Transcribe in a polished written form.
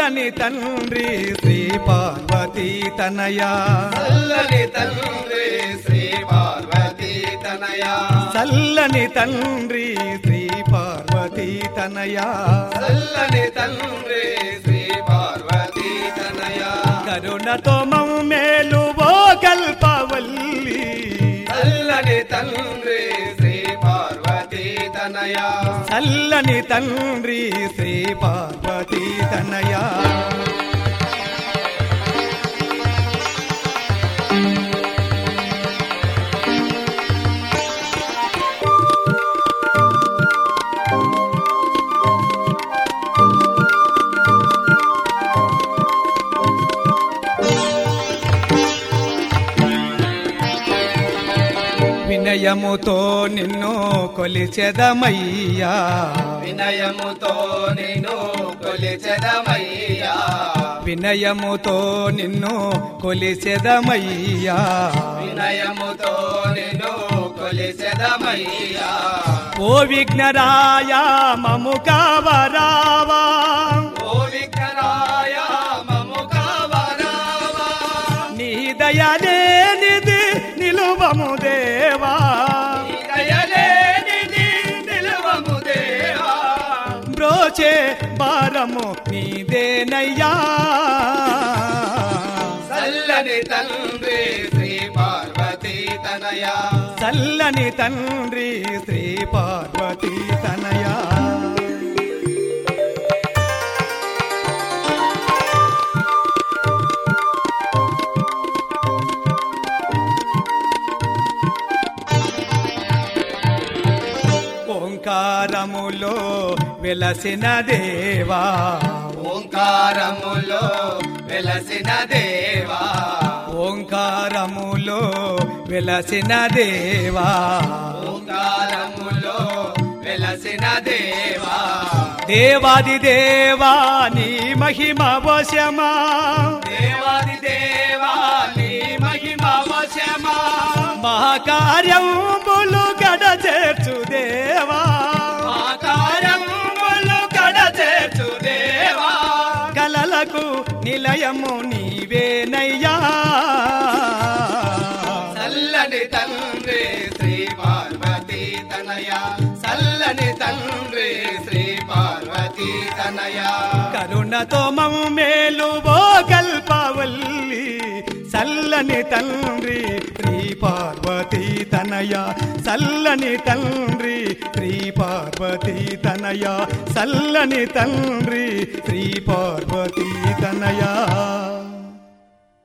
చల్లని తండ్రి శ్రీ పార్వతీ తనయా చల్లని తండ్రి శ్రీ పార్వతీ తనయా చల్లని తండ్రి శ్రీ పార్వతీ తనయా చల్లని తండ్రి శ్రీ పార్వతీ తనయా కరుణతో మమ్మేలు ఓ కల్పవల్లి చల్లని తండ్రి శ్రీ పార్వతీ తనయా చల్లని తండ్రి శ్రీ పార్వతీ తనయా వినయముతో నిన్ను కొలిచెదమయ్యా వినయముతో నిన్ను కొలిచెదమయ్యా వినయముతో నిన్ను కొలిచెదమయ్యా వినయముతో నిన్ను కొలిచెదమయ్యా ఓ విఘ్నరాయ మము కావరావా ఓ విఘ్నరాయ మము కావరావా నీ దయలేనిది నిలువము దేవా నీ దయలేనిది నిలువము దేవా బ్రోచే భారము నీదేనయ్యా చల్లని తండ్రి శ్రీ పార్వతీ తనయా చల్లని తండ్రి శ్రీ పార్వతీ తనయా ఓంకారములో వెలసిన దేవా ఓంకారములో వెలసిన దేవా ఓంకారములో వెలసిన దేవా ఓంకారములో వెలసిన దేవా దేవాది దేవా నీ మహిమ వశమా దేవాది దేవా నీ మహిమ వశమా మహాకార్యములు గడచేర్చు దేవా ఆకారములు కడచేర్చు దేవా కలలకు నిలయము నీవేనయ్యా చల్లని తండ్రి శ్రీ పార్వతీ తనయా చల్లని తండ్రి శ్రీ పార్వతీ తనయా కరుణతో మమ్మేలు ఓ కల్పవల్లి చల్లని తండ్రి శ్రీ పార్వతీ తనయా చల్లని తండ్రి శ్రీ పార్వతీ తనయా చల్లని తండ్రి శ్రీ పార్వతీ తనయా